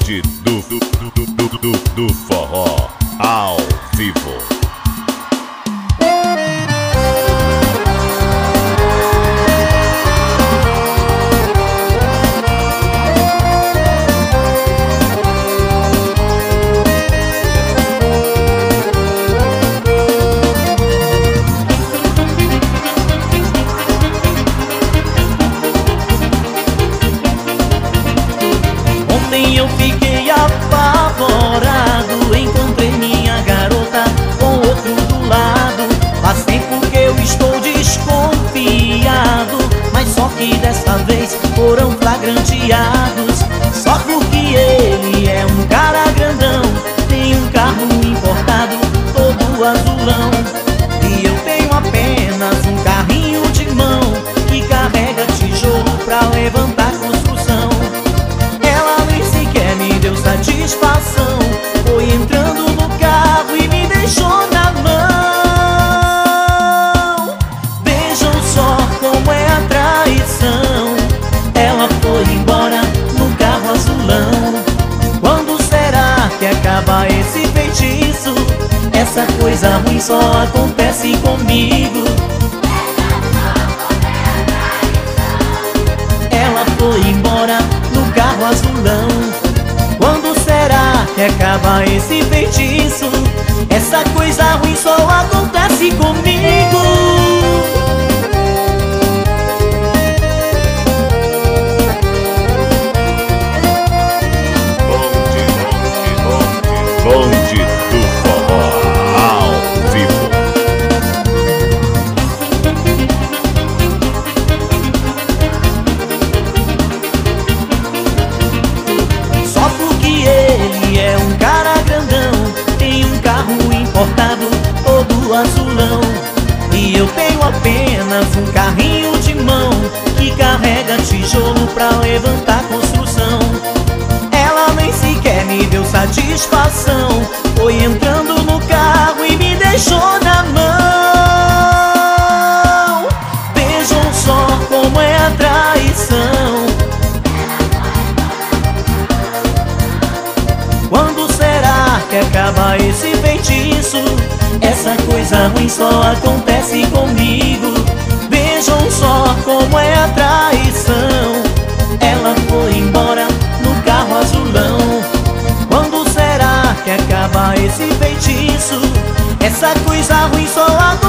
Bonde do forró ao vivo. Ontem eu fiquei apavorado, encontrei minha garota com outro do lado. Faz tempo que eu estou desconfiado, mas só que dessa vez foram flagranteados. Só porque ele é um cara grandão, tem um carro importado todo azulão, e eu tenho apenas um carrinho de mão que carrega tijolo pra levantar construção. Satisfação, foi entrando no carro e me deixou na mão. Vejam só como é a traição. Ela foi embora no carro azulão. Quando será que acaba esse feitiço? Essa coisa ruim só acontece comigo. Ela foi embora no carro azulão. Quando será que acaba esse feitiço? Essa coisa ruim só acontece comigo. Bonde do forró ao vivo. Só porque ele é um cara grandão, tem um carro importado todo azulão, e eu tenho apenas um carrinho de mão que carrega tijolo pra levantar construção. Ela nem sequer me deu satisfação, foi entrando no carro e me deixou na mão. Vejam só como é a traição. Quando será que acaba esse feitiço? Essa coisa ruim só acontece comigo. Vejam só como é a traição. Ela foi embora no carro azulão. Quando será que acaba esse feitiço? Essa coisa ruim só acontece